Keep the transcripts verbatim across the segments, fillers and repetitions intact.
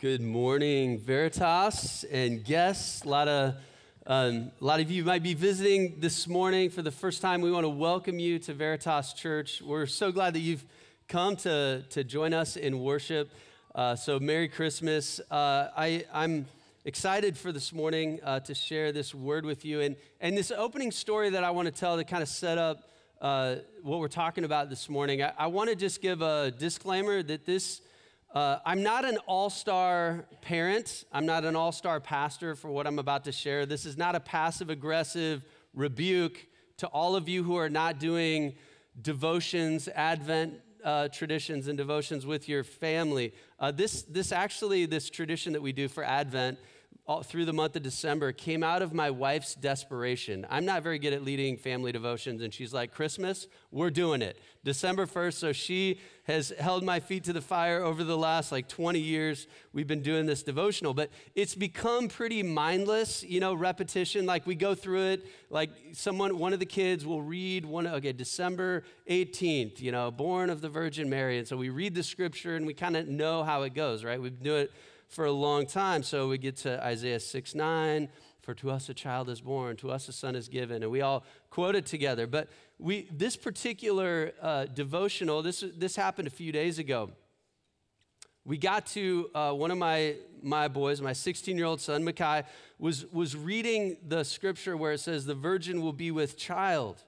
Good morning, Veritas and guests. A lot of um, a lot of you might be visiting this morning for the first time. We want to welcome you to Veritas Church. We're so glad that you've come to to join us in worship. Uh, so Merry Christmas. Uh, I I'm excited for this morning uh, to share this word with you, and and this opening story that I want to tell to kind of set up uh, what we're talking about this morning. I, I want to just give a disclaimer that this. Uh, I'm not an all-star parent. I'm not an all-star pastor for what I'm about to share. This is not a passive-aggressive rebuke to all of you who are not doing devotions, Advent uh, traditions and devotions with your family. Uh, this, this actually, this tradition that we do for Advent all through the month of December came out of my wife's desperation. I'm not very good at leading family devotions, and she's like, Christmas, we're doing it. December first, so she has held my feet to the fire over the last like twenty years. We've been doing this devotional, but it's become pretty mindless, you know, repetition. Like we go through it, like someone, one of the kids will read one, okay, December eighteenth, you know, born of the Virgin Mary. And so we read the scripture and we kind of know how it goes, right? We've been doing it for a long time. So we get to Isaiah six nine, for to us a child is born, to us a son is given, and we all quote it together. But we this particular uh, devotional, this this happened a few days ago. We got to uh, one of my my boys, my sixteen-year-old son, Micah, was was reading the scripture where it says the virgin will be with child.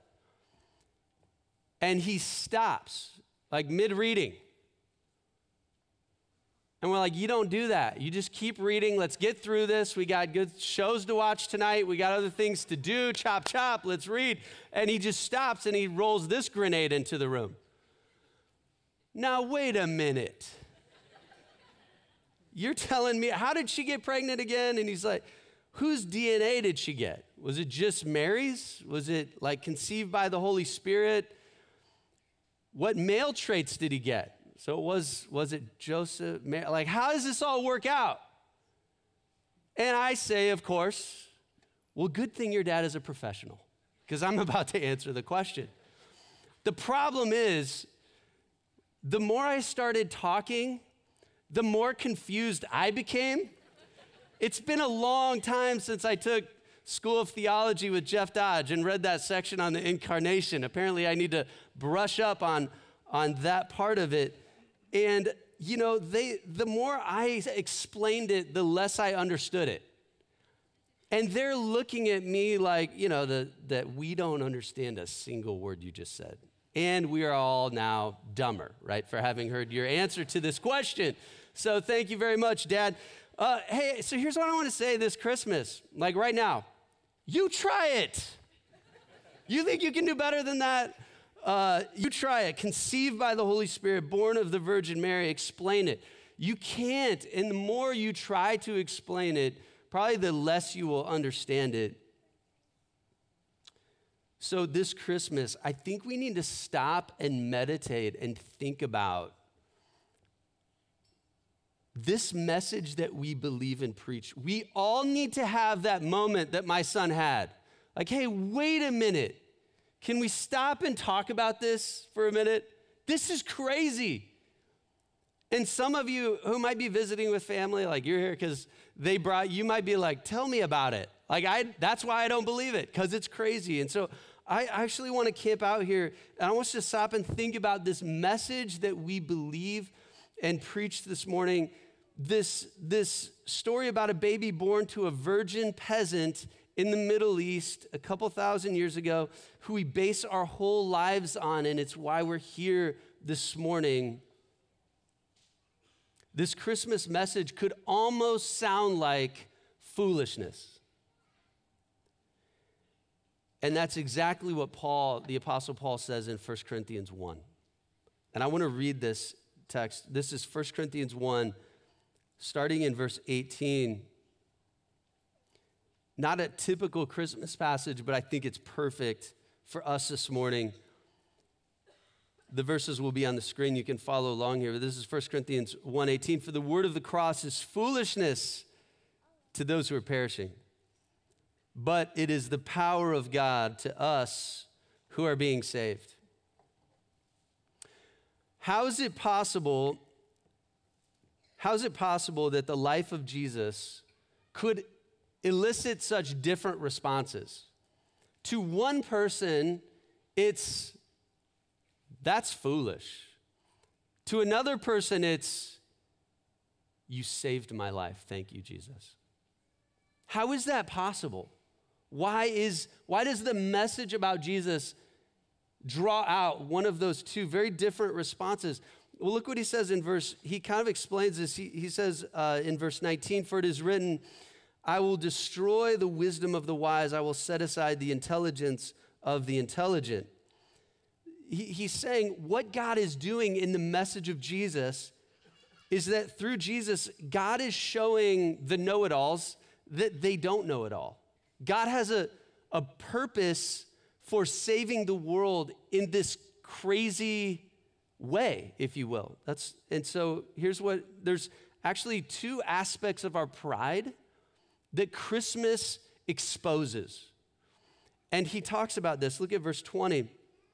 And he stops, like mid-reading. And we're like, you don't do that. You just keep reading. Let's get through this. We got good shows to watch tonight. We got other things to do. Chop, chop, let's read. And he just stops and he rolls this grenade into the room. Now, wait a minute. You're telling me, how did she get pregnant again? And he's like, whose D N A did she get? Was it just Mary's? Was it like conceived by the Holy Spirit? What male traits did he get? So it was, was it Joseph? Like, how does this all work out? And I say, of course, well, good thing your dad is a professional, because I'm about to answer the question. The problem is, the more I started talking, the more confused I became. It's been a long time since I took School of Theology with Jeff Dodge and read that section on the incarnation. Apparently, I need to brush up on, on that part of it. And, you know, they the more I explained it, the less I understood it. And they're looking at me like, you know, the, that we don't understand a single word you just said. And we are all now dumber, right, for having heard your answer to this question. So thank you very much, Dad. Uh, hey, so here's what I want to say this Christmas. Like right now, you try it. You think you can do better than that? Uh, you try it. Conceived by the Holy Spirit, born of the Virgin Mary, explain it. You can't, and the more you try to explain it, probably the less you will understand it. So this Christmas, I think we need to stop and meditate and think about this message that we believe and preach. We all need to have that moment that my son had. Like, hey, wait a minute. Can we stop and talk about this for a minute? This is crazy. And some of you who might be visiting with family, like you're here because they brought, you might be like, tell me about it. Like I, that's why I don't believe it, because it's crazy. And so I actually want to camp out here, and I want us to stop and think about this message that we believe and preach this morning. This, this story about a baby born to a virgin peasant in the Middle East a couple thousand years ago, who we base our whole lives on, and it's why we're here this morning. This Christmas message could almost sound like foolishness. And that's exactly what Paul, the Apostle Paul, says in First Corinthians one. And I want to read this text. This is First Corinthians one, starting in verse eighteen. Not a typical Christmas passage, but I think it's perfect for us this morning. The verses will be on the screen. You can follow along here. But this is First Corinthians one eighteen. For the word of the cross is foolishness to those who are perishing, but it is the power of God to us who are being saved. How is it possible how is it possible that the life of Jesus could elicit such different responses? To one person, it's, that's foolish. To another person, it's, you saved my life. Thank you, Jesus. How is that possible? Why is, why does the message about Jesus draw out one of those two very different responses? Well, look what he says in verse, he kind of explains this. He, he says uh, in verse nineteen, for it is written, I will destroy the wisdom of the wise. I will set aside the intelligence of the intelligent. He, he's saying what God is doing in the message of Jesus is that through Jesus, God is showing the know-it-alls that they don't know it all. God has a, a purpose for saving the world in this crazy way, if you will. That's and so here's what, there's actually two aspects of our pride that Christmas exposes. And he talks about this. Look at verse twenty.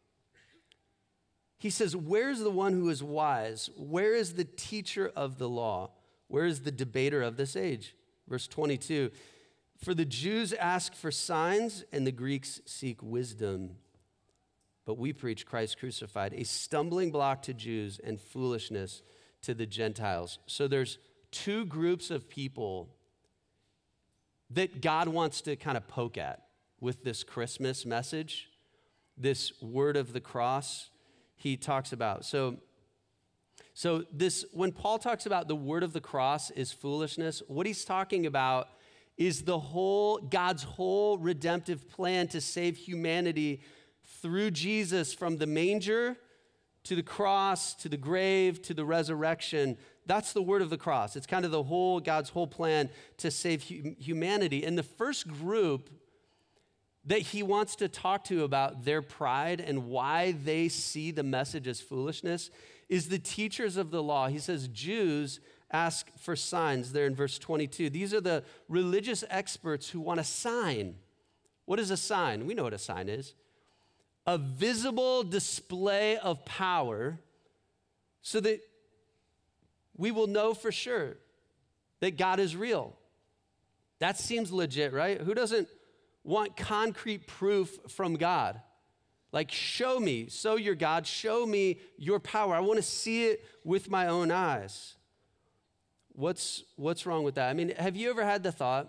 He says, where is the one who is wise? Where is the teacher of the law? Where is the debater of this age? Verse twenty-two, for the Jews ask for signs and the Greeks seek wisdom. But we preach Christ crucified, a stumbling block to Jews and foolishness to the Gentiles. So there's two groups of people that God wants to kind of poke at with this Christmas message, this word of the cross he talks about. So, so this, when Paul talks about the word of the cross is foolishness, what he's talking about is the whole, God's whole redemptive plan to save humanity through Jesus from the manger to the cross, to the grave, to the resurrection. That's the word of the cross. It's kind of the whole, God's whole plan to save hu- humanity. And the first group that he wants to talk to about their pride and why they see the message as foolishness is the teachers of the law. He says, Jews ask for signs there in verse twenty-two. These are the religious experts who want a sign. What is a sign? We know what a sign is. A visible display of power so that we will know for sure that God is real. That seems legit, right? Who doesn't want concrete proof from God? Like, show me, so you're God, show me your power. I want to see it with my own eyes. What's, what's wrong with that? I mean, have you ever had the thought,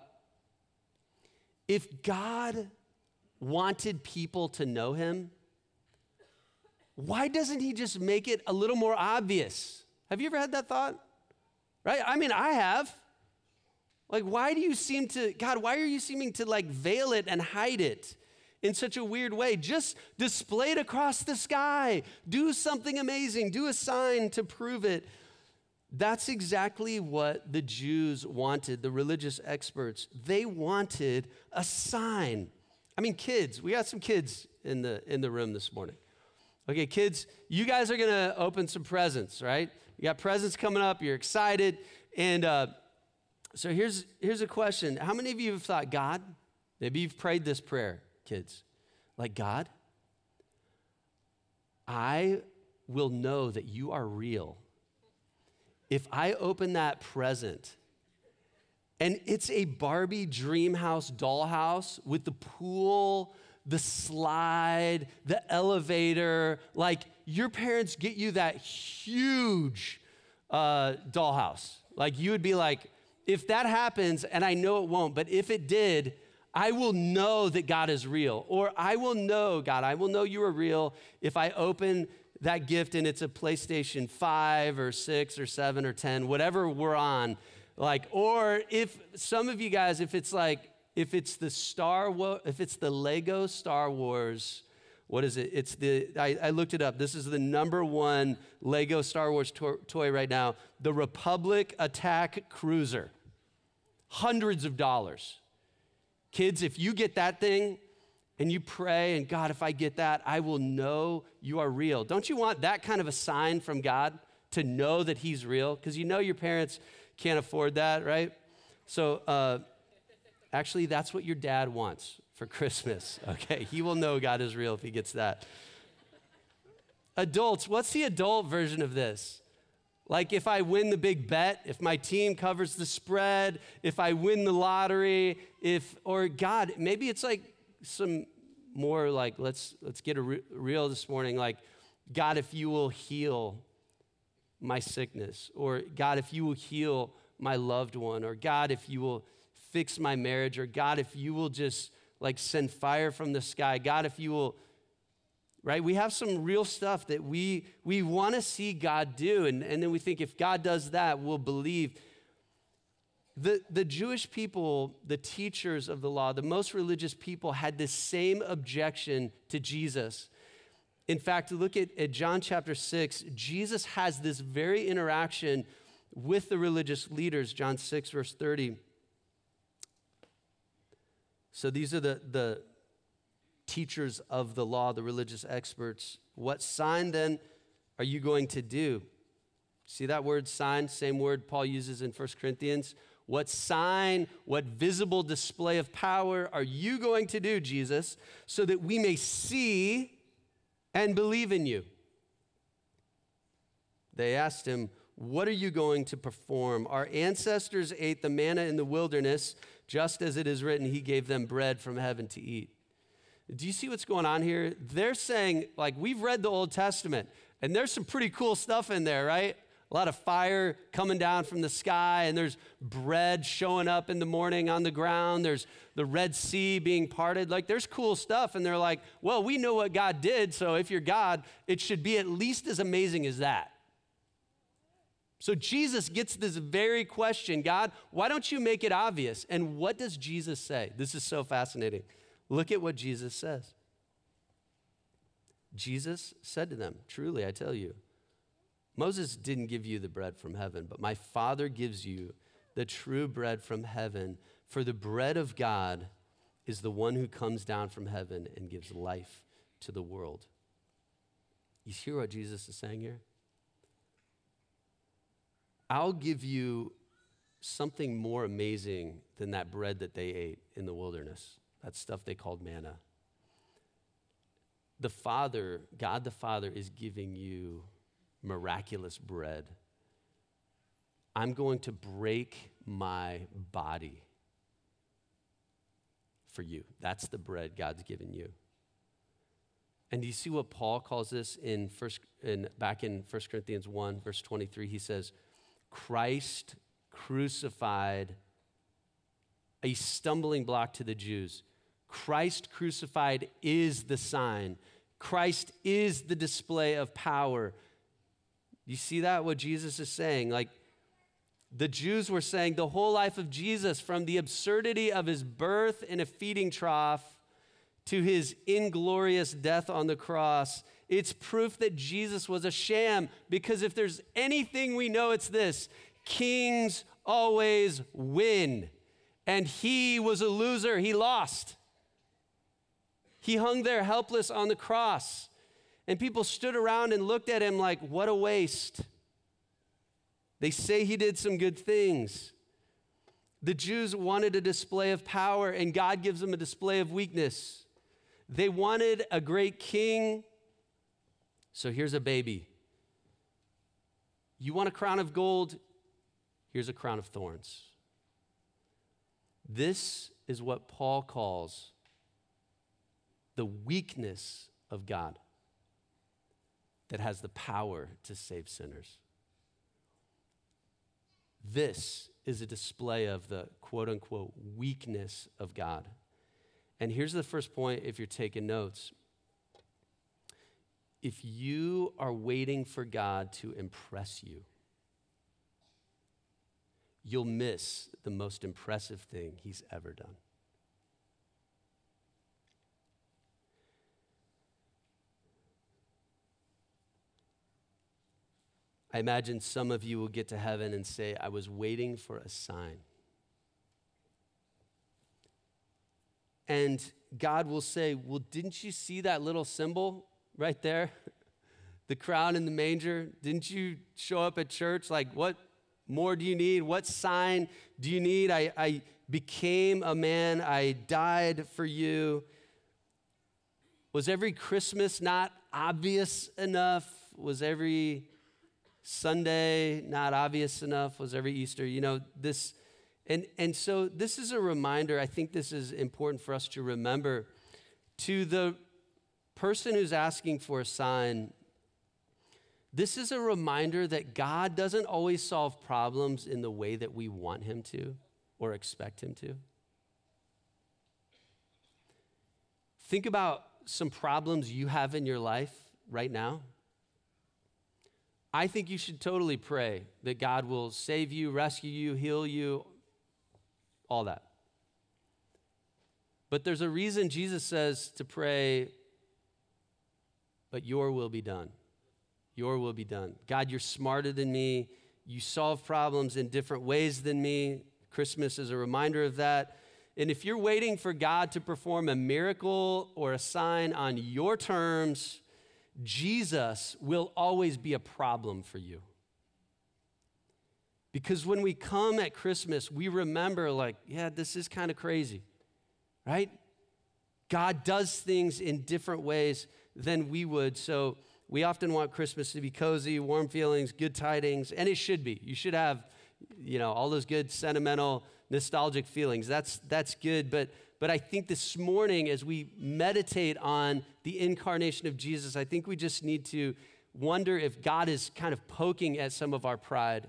if God wanted people to know him, why doesn't he just make it a little more obvious? Have you ever had that thought? Right? I mean, I have. Like, why do you seem to, God, why are you seeming to like veil it and hide it in such a weird way? Just display it across the sky. Do something amazing. Do a sign to prove it. That's exactly what the Jews wanted, the religious experts. They wanted a sign. I mean, kids, we got some kids in the in the room this morning. Okay, kids, you guys are gonna open some presents, right? You got presents coming up, you're excited. And uh, so here's, here's a question. How many of you have thought, God, maybe you've prayed this prayer, kids, like, God, I will know that you are real if I open that present and it's a Barbie dream house dollhouse with the pool, the slide, the elevator. Like, your parents get you that huge uh, dollhouse. Like, you would be like, if that happens, and I know it won't, but if it did, I will know that God is real. Or I will know, God, I will know you are real if I open that gift and it's a PlayStation five or six or seven or ten, whatever we're on. Like, or if some of you guys, if it's like, if it's the Star Wars, if it's the Lego Star Wars, what is it? It's the, I, I looked it up. This is the number one Lego Star Wars to- toy right now, the Republic Attack Cruiser. Hundreds of dollars. Kids, if you get that thing and you pray, and God, if I get that, I will know you are real. Don't you want that kind of a sign from God to know that he's real? Because you know your parents can't afford that, right? So uh, actually, that's what your dad wants for Christmas, okay? He will know God is real if he gets that. Adults, what's the adult version of this? Like if I win the big bet, if my team covers the spread, if I win the lottery, if, or God, maybe it's like some more like, let's, let's get a re- real this morning. Like, God, if you will heal my sickness, or God, if you will heal my loved one, or God, if you will fix my marriage, or God, if you will just like send fire from the sky, God, if you will, right? We have some real stuff that we we want to see God do, and, and then we think if God does that, we'll believe. The, the Jewish people, the teachers of the law, the most religious people had this same objection to Jesus. In fact, look at, at John chapter six. Jesus has this very interaction with the religious leaders, John six, verse thirty. So these are the, the teachers of the law, the religious experts. What sign then are you going to do? See that word sign, same word Paul uses in First Corinthians. What sign, what visible display of power are you going to do, Jesus, so that we may see and believe in you? They asked him, what are you going to perform? Our ancestors ate the manna in the wilderness, just as it is written, he gave them bread from heaven to eat. Do you see what's going on here? They're saying, like, we've read the Old Testament, and there's some pretty cool stuff in there, right? A lot of fire coming down from the sky, and there's bread showing up in the morning on the ground. There's the Red Sea being parted. Like, there's cool stuff. And they're like, well, we know what God did, so if you're God, it should be at least as amazing as that. So Jesus gets this very question, God, why don't you make it obvious? And what does Jesus say? This is so fascinating. Look at what Jesus says. Jesus said to them, truly, I tell you, Moses didn't give you the bread from heaven, but my Father gives you the true bread from heaven. For the bread of God is the one who comes down from heaven and gives life to the world. You hear what Jesus is saying here? I'll give you something more amazing than that bread that they ate in the wilderness, that stuff they called manna. The Father, God the Father, is giving you miraculous bread. I'm going to break my body for you. That's the bread God's given you. And do you see what Paul calls this in first in back in First Corinthians one, verse twenty-three? He says, Christ crucified, a stumbling block to the Jews. Christ crucified is the sign. Christ is the display of power. You see that, what Jesus is saying? Like, the Jews were saying the whole life of Jesus, from the absurdity of his birth in a feeding trough to his inglorious death on the cross, it's proof that Jesus was a sham, because if there's anything we know, it's this: kings always win. And he was a loser. He lost. He hung there helpless on the cross. And people stood around and looked at him like, what a waste. They say he did some good things. The Jews wanted a display of power, and God gives them a display of weakness. They wanted a great king. So here's a baby. You want a crown of gold? Here's a crown of thorns. This is what Paul calls the weakness of God that has the power to save sinners. This is a display of the quote-unquote weakness of God. And here's the first point if you're taking notes. If you are waiting for God to impress you, you'll miss the most impressive thing he's ever done. I imagine some of you will get to heaven and say, I was waiting for a sign. And God will say, well, didn't you see that little symbol right there? The crown in the manger? Didn't you show up at church? Like, what more do you need? What sign do you need? I, I became a man. I died for you. Was every Christmas not obvious enough? Was every Sunday, not obvious enough, was every Easter. You know, this, and, and so this is a reminder. I think this is important for us to remember. To the person who's asking for a sign, this is a reminder that God doesn't always solve problems in the way that we want him to or expect him to. Think about some problems you have in your life right now. I think you should totally pray that God will save you, rescue you, heal you, all that. But there's a reason Jesus says to pray, but your will be done. Your will be done. God, you're smarter than me. You solve problems in different ways than me. Christmas is a reminder of that. And if you're waiting for God to perform a miracle or a sign on your terms, Jesus will always be a problem for you. Because when we come at Christmas, we remember like, yeah, this is kind of crazy, right? God does things in different ways than we would. So we often want Christmas to be cozy, warm feelings, good tidings, and it should be. You should have, you know, all those good sentimental, nostalgic feelings. That's that's good, but but I think this morning as we meditate on the incarnation of Jesus, I think we just need to wonder if God is kind of poking at some of our pride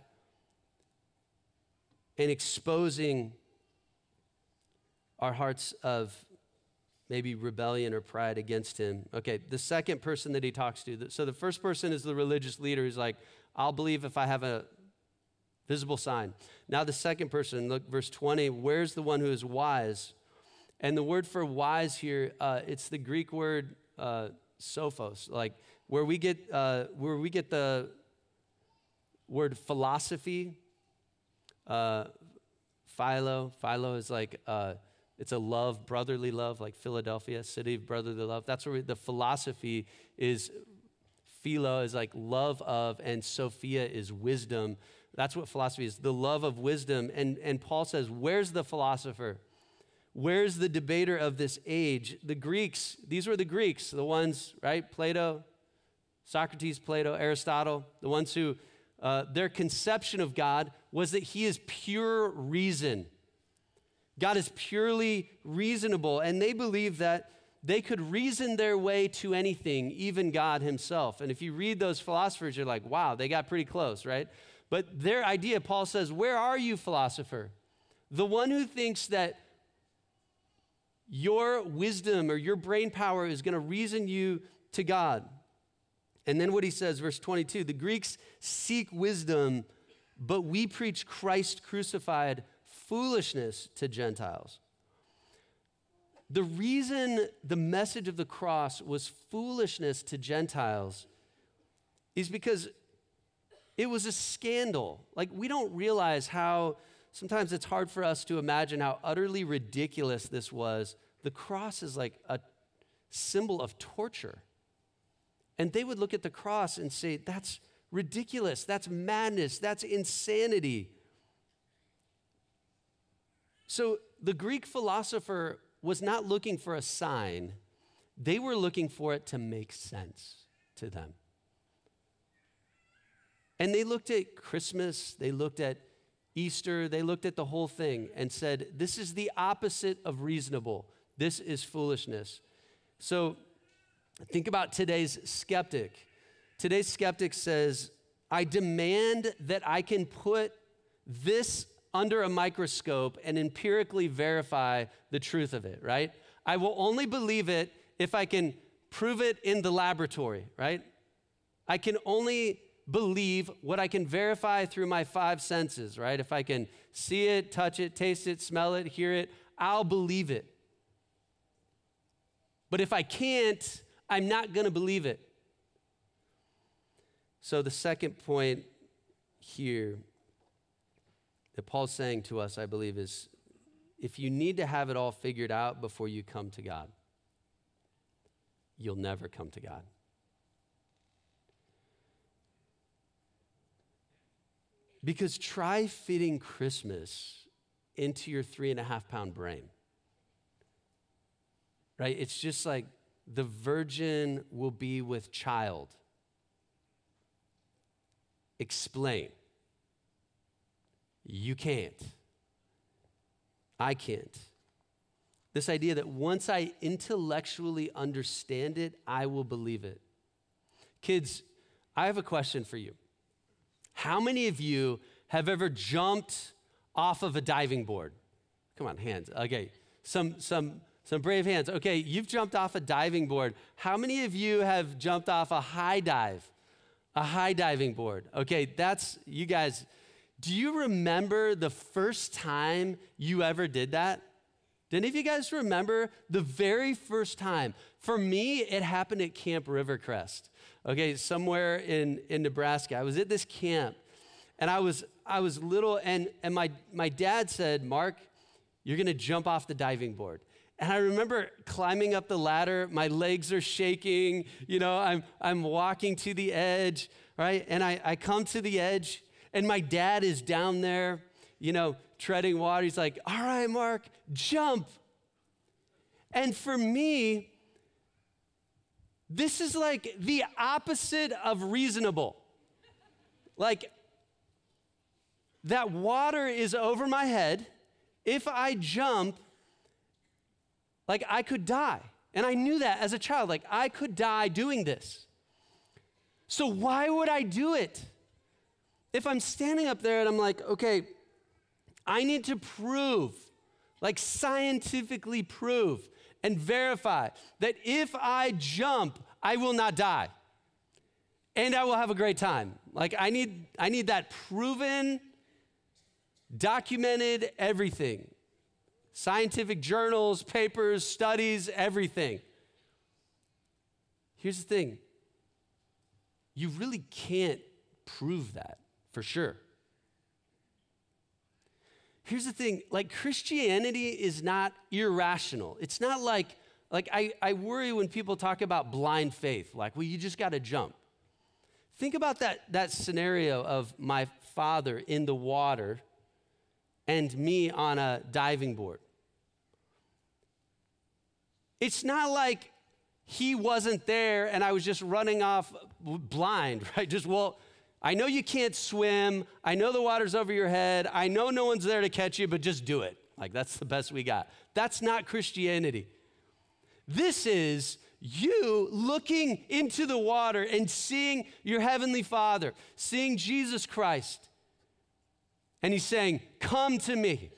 and exposing our hearts of maybe rebellion or pride against him. Okay, the second person that he talks to, so the first person is the religious leader who's like, I'll believe if I have a visible sign. Now the second person, look, verse twenty, where's the one who is wise? And the word for wise here, uh, it's the Greek word uh, sophos, like where we get uh, where we get the word philosophy. Uh, philo, philo is like uh, it's a love, brotherly love, like Philadelphia, city of brotherly love. That's where we, the philosophy is. Philo is like love of, and Sophia is wisdom. That's what philosophy is, the love of wisdom. And, and Paul says, where's the philosopher? Where's the debater of this age? The Greeks, these were the Greeks, the ones, right? Plato, Socrates, Plato, Aristotle, the ones who, uh, their conception of God was that he is pure reason. God is purely reasonable, and they believe that they could reason their way to anything, even God himself. And if you read those philosophers, you're like, wow, they got pretty close, right? But their idea, Paul says, where are you, philosopher? The one who thinks that your wisdom or your brain power is going to reason you to God. And then what he says, verse twenty-two, the Greeks seek wisdom, but we preach Christ crucified, foolishness to Gentiles. The reason the message of the cross was foolishness to Gentiles is because it was a scandal. Like, we don't realize how, sometimes it's hard for us to imagine how utterly ridiculous this was. The cross is like a symbol of torture. And they would look at the cross and say, that's ridiculous, that's madness, that's insanity. So the Greek philosopher was not looking for a sign. They were looking for it to make sense to them. And they looked at Christmas, they looked at Easter, they looked at the whole thing and said, this is the opposite of reasonable. This is foolishness. So think about today's skeptic. Today's skeptic says, I demand that I can put this under a microscope and empirically verify the truth of it, right? I will only believe it if I can prove it in the laboratory, right? I can only believe what I can verify through my five senses, right? If I can see it, touch it, taste it, smell it, hear it, I'll believe it. But if I can't, I'm not going to believe it. So the second point here that Paul's saying to us, I believe, is if you need to have it all figured out before you come to God, you'll never come to God. Because try fitting Christmas into your three and a half pound brain, right? It's just like the virgin will be with child. explain. You can't. I can't. This idea that once I intellectually understand it, I will believe it. Kids, I have a question for you. How many of you have ever jumped off of a diving board? Come on, hands. Okay, some, some, some brave hands. Okay, you've jumped off a diving board. How many of you have jumped off a high dive? A high diving board. Okay, that's, you guys, do you remember the first time you ever did that? Do any of you guys remember the very first time? For me, it happened at Camp Rivercrest. Okay, somewhere in, in Nebraska. I was at this camp, and I was I was little, and, and my, my dad said, Mark, you're gonna jump off the diving board. And I remember climbing up the ladder, my legs are shaking, you know, I'm I'm walking to the edge, right? And I, I come to the edge, and my dad is down there, you know, treading water. He's like, all right, Mark, jump. And for me, this is like the opposite of reasonable. Like, that water is over my head. If I jump, like I could die. And I knew that as a child, like I could die doing this. So why would I do it? If I'm standing up there and I'm like, okay, I need to prove, like scientifically prove and verify that if I jump, I will not die. And I will have a great time. Like I need, I need that proven, documented everything. Scientific journals, papers, studies, everything. Here's the thing. You really can't prove that for sure. Here's the thing, like Christianity is not irrational. It's not like, like I, I worry when people talk about blind faith, like, well, you just gotta jump. Think about that, that scenario of my father in the water and me on a diving board. It's not like he wasn't there and I was just running off blind, right? Just, well, I know you can't swim. I know the water's over your head. I know no one's there to catch you, but just do it. Like, that's the best we got. That's not Christianity. This is you looking into the water and seeing your heavenly Father, seeing Jesus Christ. And he's saying, come to me.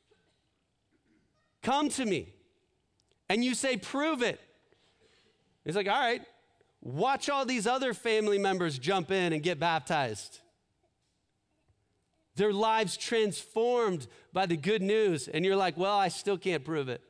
Come to me. And you say, prove it. He's like, all right. Watch all these other family members jump in and get baptized. Their lives transformed by the good news. And you're like, well, I still can't prove it.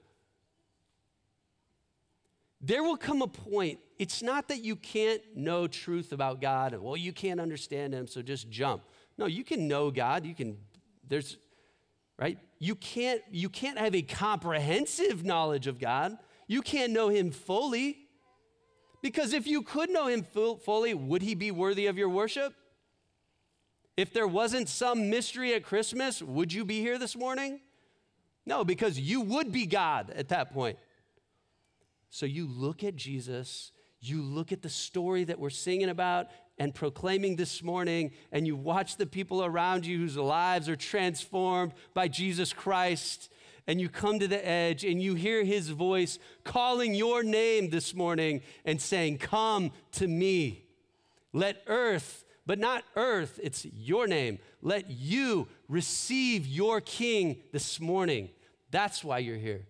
There will come a point, it's not that you can't know truth about God. And, well, you can't understand him, so just jump. No, you can know God. You can, there's, right? You can't, you can't have a comprehensive knowledge of God. You can't know him fully. Because if you could know him fully, would he be worthy of your worship? If there wasn't some mystery at Christmas, would you be here this morning? No, because you would be God at that point. So you look at Jesus, you look at the story that we're singing about and proclaiming this morning, and you watch the people around you whose lives are transformed by Jesus Christ, and you come to the edge and you hear his voice calling your name this morning and saying, come to me. Let earth, but not earth, it's your name. Let you receive your King this morning. That's why you're here.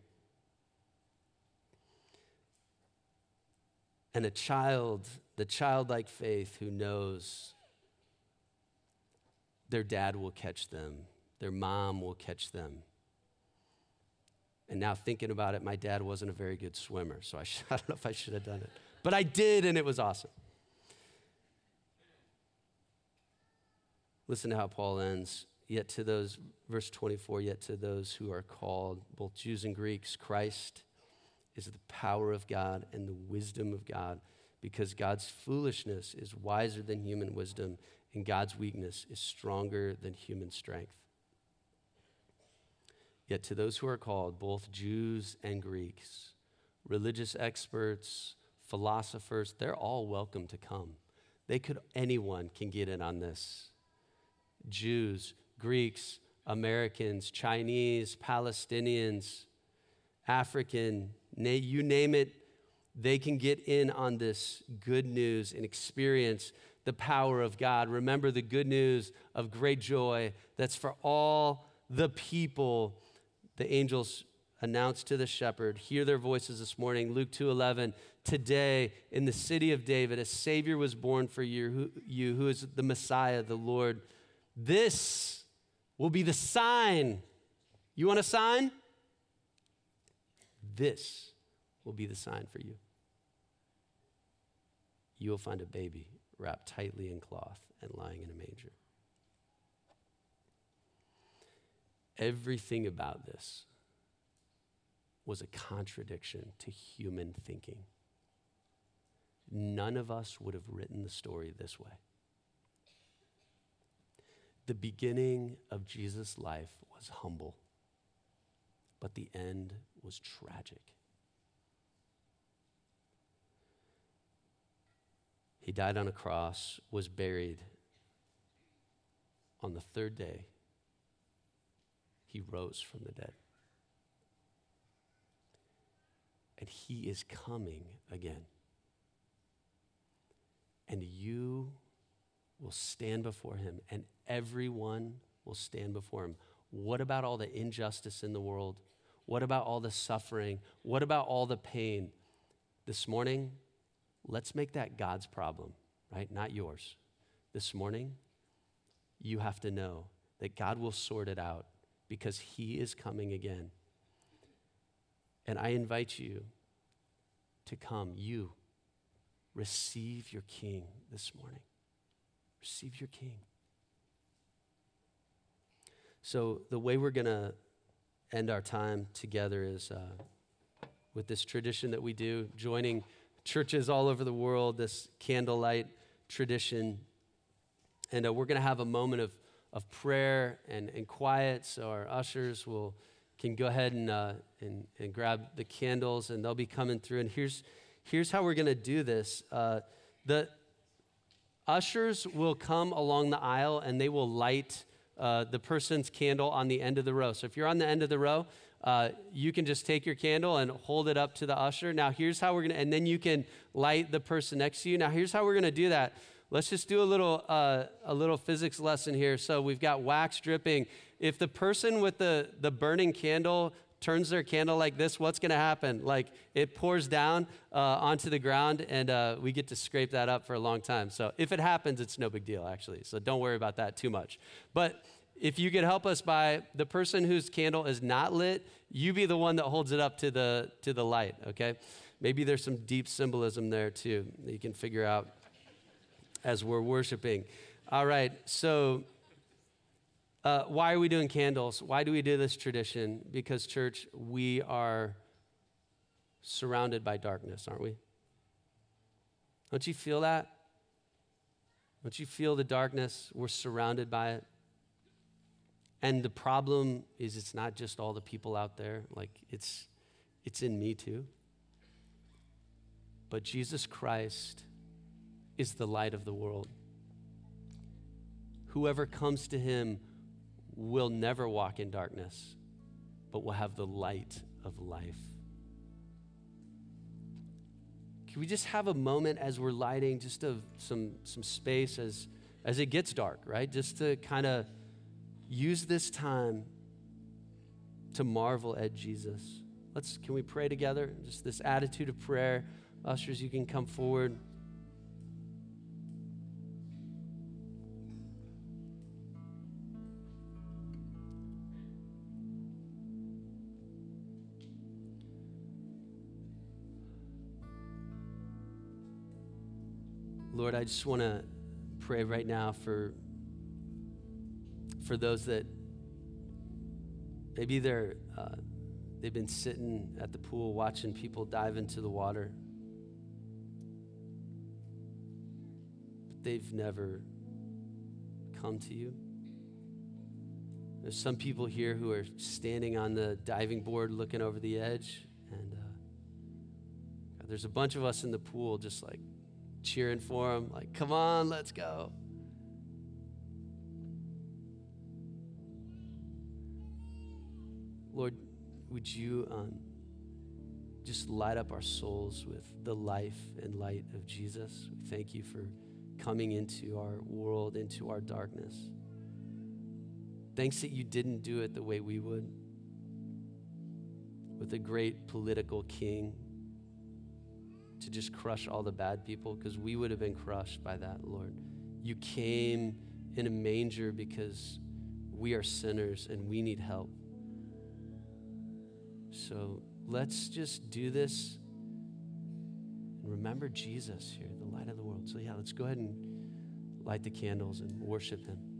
And a child, the childlike faith who knows their dad will catch them, their mom will catch them. And now thinking about it, my dad wasn't a very good swimmer, so I, sh- I don't know if I should have done it. But I did, and it was awesome. Listen to how Paul ends. Yet to those, verse twenty-four, yet to those who are called, both Jews and Greeks, Christ is the power of God and the wisdom of God, because God's foolishness is wiser than human wisdom, and God's weakness is stronger than human strength. Yet to those who are called, both Jews and Greeks, religious experts, philosophers, they're all welcome to come. They could, anyone can get in on this. Jews, Greeks, Americans, Chinese, Palestinians, African, you name it, they can get in on this good news and experience the power of God. Remember the good news of great joy that's for all the people. The angels announced to the shepherd, hear their voices this morning. Luke two eleven, today in the city of David, a Savior was born for you who, you, who is the Messiah, the Lord. This will be the sign. You want a sign? This will be the sign for you. You will find a baby wrapped tightly in cloth and lying in a manger. Everything about this was a contradiction to human thinking. None of us would have written the story this way. The beginning of Jesus' life was humble, but the end was tragic. He died on a cross, was buried. On the third day, he rose from the dead. And he is coming again. And you will stand before him, and everyone will stand before him. What about all the injustice in the world? What about all the suffering? What about all the pain? This morning, let's make that God's problem, right? Not yours. This morning, you have to know that God will sort it out because he is coming again. And I invite you to come. You receive your King this morning. Receive your King. So the way we're going to end our time together is uh, with this tradition that we do, joining churches all over the world, this candlelight tradition. And uh, we're going to have a moment of, of prayer and, and quiet, so our ushers will can go ahead and, uh, and, and grab the candles, and they'll be coming through. And here's, here's how we're going to do this. Uh, the ushers will come along the aisle, and they will light uh, the person's candle on the end of the row. So if you're on the end of the row, uh, you can just take your candle and hold it up to the usher. Now, here's how we're going to, and then you can light the person next to you. Now, here's how we're going to do that. Let's just do a little uh, a little physics lesson here. So we've got wax dripping. If the person with the, the burning candle turns their candle like this, what's going to happen? Like it pours down uh, onto the ground, and uh, we get to scrape that up for a long time. So if it happens, it's no big deal, actually. So don't worry about that too much. But if you could help us by the person whose candle is not lit, you be the one that holds it up to the to the light, okay? Maybe there's some deep symbolism there too that you can figure out as we're worshiping. All right, so uh, why are we doing candles? Why do we do this tradition? Because, church, we are surrounded by darkness, aren't we? Don't you feel that? Don't you feel the darkness? We're surrounded by it. And the problem is it's not just all the people out there. Like, it's, it's in me too. But Jesus Christ is the light of the world. Whoever comes to him will never walk in darkness, but will have the light of life. Can we just have a moment as we're lighting, just of some, some space as, as it gets dark, right? Just to kind of use this time to marvel at Jesus. Let's, can we pray together? Just this attitude of prayer. Ushers, you can come forward. Lord, I just want to pray right now for, for those that maybe they're, uh, they've been sitting at the pool watching people dive into the water, but they've never come to you. There's some people here who are standing on the diving board looking over the edge, and uh, there's a bunch of us in the pool just like cheering for them, like, come on, let's go. Lord, would you um, just light up our souls with the life and light of Jesus? We thank you for coming into our world, into our darkness. Thanks that you didn't do it the way we would, with a great political king to just crush all the bad people, because we would have been crushed by that, Lord. You came in a manger because we are sinners and we need help. So let's just do this and remember Jesus here, the light of the world. So yeah, let's go ahead and light the candles and worship him.